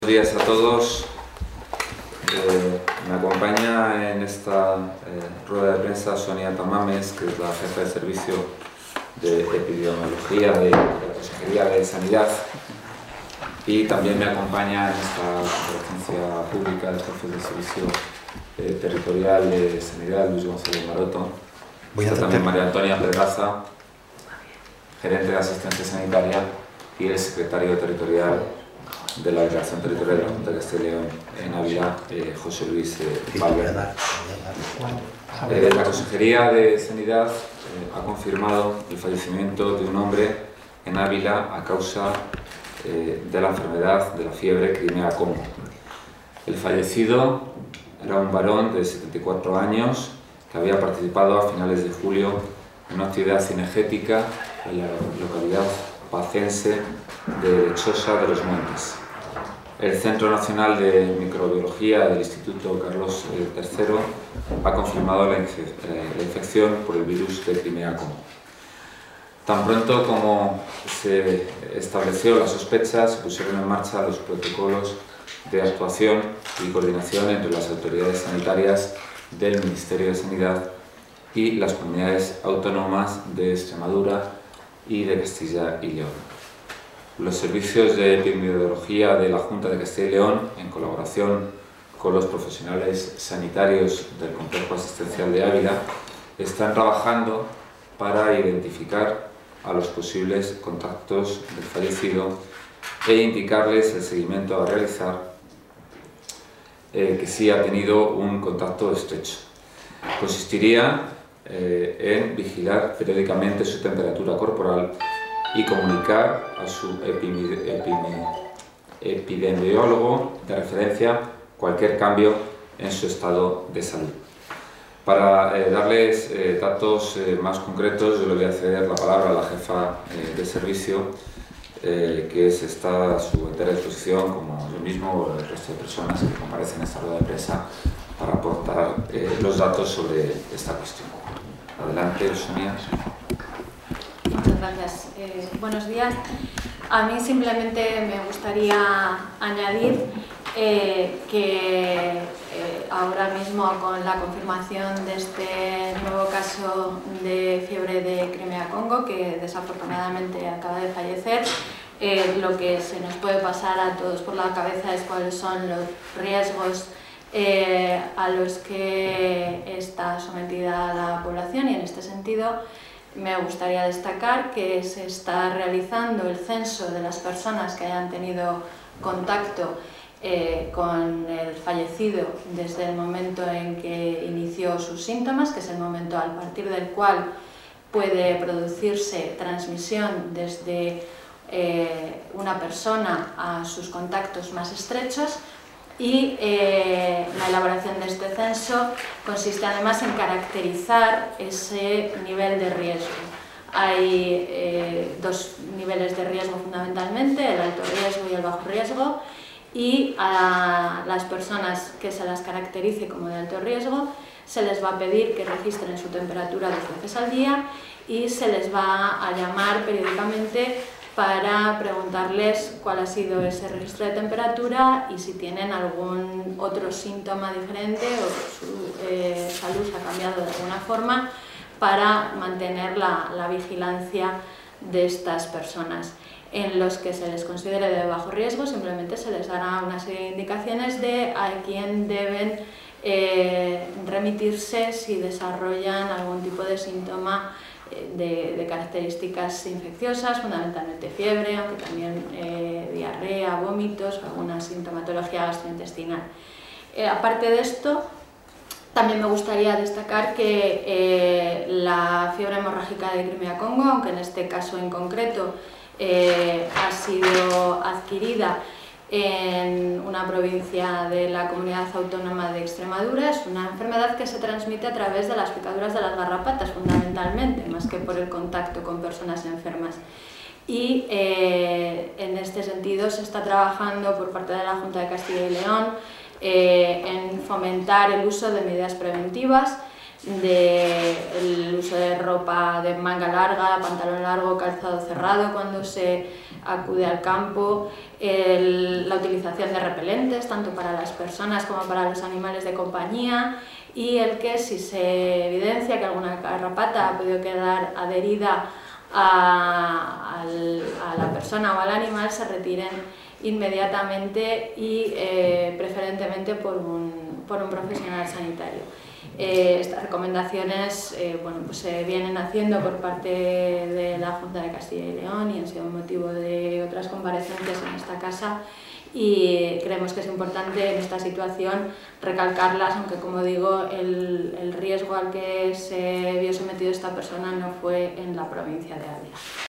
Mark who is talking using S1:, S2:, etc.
S1: Buenos días a todos. Me acompaña en esta rueda de prensa Sonia Tamames, que es la jefa de servicio de epidemiología de la Consejería de Sanidad, y también me acompaña en esta conferencia pública el jefe de servicio territorial de Sanidad, Luis González Maroto. Está también María Antonia Pedraza, gerente de asistencia sanitaria, y el secretario territorial de la Delegación Territorial de la Junta de Castilla y León en Ávila, José Luis Valverde. La Consejería de Sanidad ha confirmado el fallecimiento de un hombre en Ávila a causa de la enfermedad de la fiebre Crimea-Congo. El fallecido era un varón de 74 años que había participado a finales de julio en una actividad cinegética en la localidad pacense de Lechosa de los Montes. El Centro Nacional de Microbiología del Instituto Carlos III ha confirmado la infección por el virus de Crimea-Congo. Tan pronto como se estableció la sospecha, se pusieron en marcha los protocolos de actuación y coordinación entre las autoridades sanitarias del Ministerio de Sanidad y las comunidades autónomas de Extremadura y de Castilla y León. Los servicios de epidemiología de la Junta de Castilla y León, en colaboración con los profesionales sanitarios del Complejo Asistencial de Ávila, están trabajando para identificar a los posibles contactos del fallecido e indicarles el seguimiento a realizar que sí ha tenido un contacto estrecho. Consistiría en vigilar periódicamente su temperatura corporal y comunicar a su epidemiólogo de referencia cualquier cambio en su estado de salud. Para darles datos más concretos, yo le voy a ceder la palabra a la jefa de servicio, que está a su entera disposición, como yo mismo o el resto de personas que comparecen en esta rueda de prensa, para aportar los datos sobre esta cuestión. Adelante, Sonia.
S2: Muchas gracias. Buenos días. A mí simplemente me gustaría añadir que ahora mismo, con la confirmación de este nuevo caso de fiebre de Crimea-Congo, que desafortunadamente acaba de fallecer, lo que se nos puede pasar a todos por la cabeza es cuáles son los riesgos a los que está sometida la población, y en este sentido me gustaría destacar que se está realizando el censo de las personas que hayan tenido contacto con el fallecido desde el momento en que inició sus síntomas, que es el momento a partir del cual puede producirse transmisión desde una persona a sus contactos más estrechos. Y la elaboración de este censo consiste además en caracterizar ese nivel de riesgo. Hay dos niveles de riesgo fundamentalmente, el alto riesgo y el bajo riesgo, y a las personas que se las caracterice como de alto riesgo se les va a pedir que registren su temperatura 2 veces al día y se les va a llamar periódicamente para preguntarles cuál ha sido ese registro de temperatura y si tienen algún otro síntoma diferente o su salud se ha cambiado de alguna forma, para mantener la vigilancia de estas personas. En los que se les considere de bajo riesgo, simplemente se les dará una serie de indicaciones de a quién deben remitirse si desarrollan algún tipo de síntoma de características infecciosas, fundamentalmente fiebre, aunque también diarrea, vómitos o alguna sintomatología gastrointestinal. Aparte de esto, también me gustaría destacar que la fiebre hemorrágica de Crimea-Congo, aunque en este caso en concreto ha sido adquirida en una provincia de la Comunidad Autónoma de Extremadura, es una enfermedad que se transmite a través de las picaduras de las garrapatas fundamentalmente, más que por el contacto con personas enfermas. Y en este sentido se está trabajando por parte de la Junta de Castilla y León en fomentar el uso de medidas preventivas, el uso de ropa de manga larga, pantalón largo, calzado cerrado cuando se acude al campo, la utilización de repelentes tanto para las personas como para los animales de compañía, y el que si se evidencia que alguna garrapata ha podido quedar adherida a la persona o al animal, se retiren inmediatamente y preferentemente por un profesional sanitario. Estas recomendaciones se vienen haciendo por parte de la Junta de Castilla y León y han sido motivo de otras comparecencias en esta casa, y creemos que es importante en esta situación recalcarlas, aunque, como digo, el riesgo al que se vio sometido esta persona no fue en la provincia de Ávila.